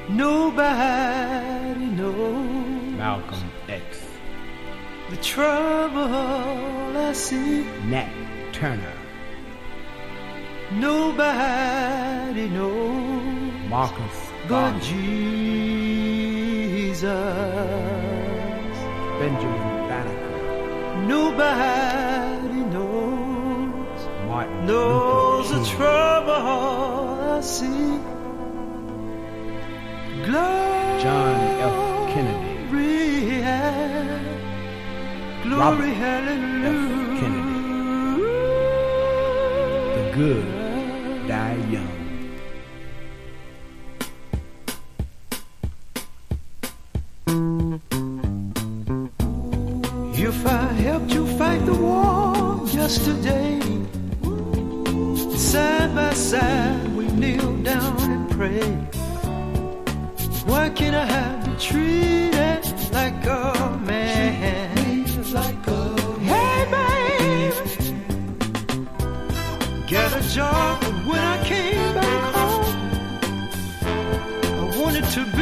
Nobody knows Malcolm X. the trouble I see. Nat Turner. Nobody knows Marcus but Garvey. Jesus. Benjamin Banneker. Nobody knows Martin knows the Luther King. trouble I see. John F. Kennedy. Glory, Robert hallelujah. F. Kennedy. The good die young. If I helped you fight the war yesterday, side by side we kneel down and pray. Why can't I have you treated like a man? Hey, babe, get a job, but when I came back home, I wanted to be